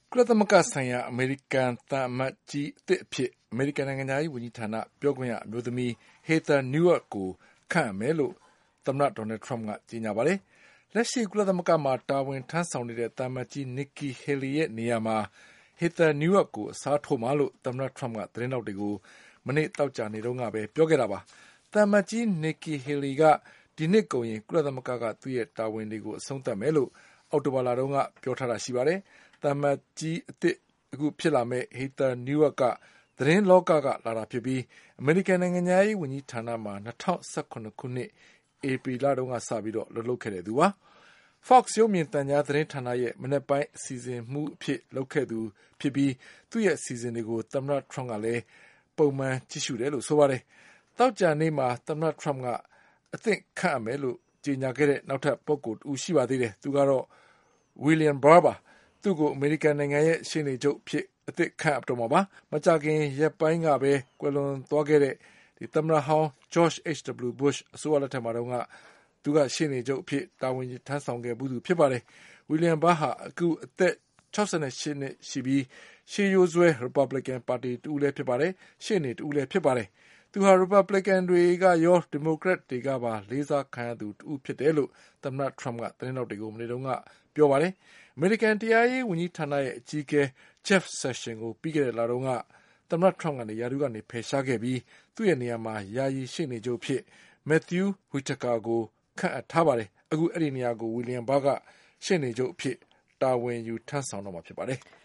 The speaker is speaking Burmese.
ကုလသမဂ္ဂဆိုင်ရာအမေရိကန်သံအမတ်ကြီးအသစ်အဖြစ်အမေရိကန်နိုင်ငံသားရေးဝန်ကြီးဌာနပြောခွင့်ရအမျိုးသမီး Heather Nauert ကိုခန့်အပ်မယ်လို့သမ္မတ Donald Trump ကကြေညာပါတယ်။လက်ရှိကုလသမဂ္ဂမှာတာဝန်ထမ်းဆောင်နေတဲ့သံအမတ်ကြီး Nikki Haley ရဲ့နေရာမှာ Heather Nauert ကိုအစားထိုးမှာလို့သမ္မတ Trump ကသတင်းထောက်တွေကိုမနေ့သောကြာနေ့တုန်းကပဲပြောခဲ့တာပါ။သံအမတ်ကြီး Nikki Haley ကဒီနှစ်ကုန်ရင်ကုလသမဂ္ဂကသူ့ရဲ့တာဝန်တွေကိုအဆုံးသတ်မယ်လို့အောက်တိုဘာလတုန်းကပြောထားတာရှိပါတယ်။သံအမတ်ကြီးအသစ်အခုဖြစ်လာမဲ့ Heather Nauert ကသတင်းလောကကလာတာဖြစ်ပြီးအမေရိကန်နိုင်ငံသားရေးဝန်ကြီးဌာနမှာ2019ခုနှစ်ဧပြီလတုန်းကစပြီးလှုပ်လုပ်ခဲ့တဲ့သူပါ။ Fox ရုပ်မြင်သံကြားသတင်းဌာနရဲ့မနက်ပိုင်းအစီအစဉ်မှုအဖြစ်လုပ်ခဲ့သူဖြစ်ပြီးသူ့ရဲ့အစီအစဉ်တွေကိုသမ္မတ Trump ကလည်းပုံမှန်ကြည့်ရှုတယ်လို့ဆိုပါတယ်။သောကြာနေ့မှာသမ္မတ Trump ကအသစ်ခန့်အပ်မယ်လို့ကြေညာခဲ့တဲ့နောက်ထပ်ပုဂ္ဂိုလ်တဦးရှိပါသေးတယ်။သူကတော့ William Barr ပါ။သူ့ကိုအမေရိကန်နိုင်ငံရဲ့ရှေ့နေချုပ်အဖြစ်အသစ်ခန့်အပ်တော့မှာပါ။မကြာခင်ရက်ပိုင်းကပဲကွယ်လွန်သွားခဲ့တဲ့သမ္မတဟောင်း George H.W. Bush အစိုးရလက်ထက်မှာတုန်းကသူကရှေ့နေချုပ်အဖြစ်တာဝန်ထမ်းဆောင်ခဲ့ဘူးသူဖြစ်ပါတယ်။ William Barr ဟာအခုအသက်68နှစ်ရှိပြီးရှေးရိုးစွဲ Republican ပါတီတဦးလည်းဖြစ်ပါတယ်။ရှေ့နေတဦးလည်းဖြစ်ပါတယ်။သူဟာ Republican တွေကရော Democrat တွေကပါလေးစားခံရသူတဦးဖြစ်တယ်လို့သမ္မတ Trump ကသတင်းထောက်တွေကိုမနေ့တုန်းကပြောပါတယ်။အမေရိကန်တရားရေးဝန်ကြီးဌာနရဲ့အကြီးအကဲ Jeff Sessions ကိုပြီးခဲ့တဲ့လတုန်းကသမ္မတ Trump ကနေရာထူးကနေဖယ်ရှားခဲ့ပြီးသူ့ရဲ့နေရာမှာယာယီရှေ့နေချုပ်အဖြစ် Matthew Whitaker ကိုခန့်အပ်ထားပါတယ်။အခုအဲဒီနေရာကို William Barr ကရှေ့နေချုပ်အဖြစ်တာဝန်ယူထမ်းဆောင်တော့မှာဖြစ်ပါတယ်။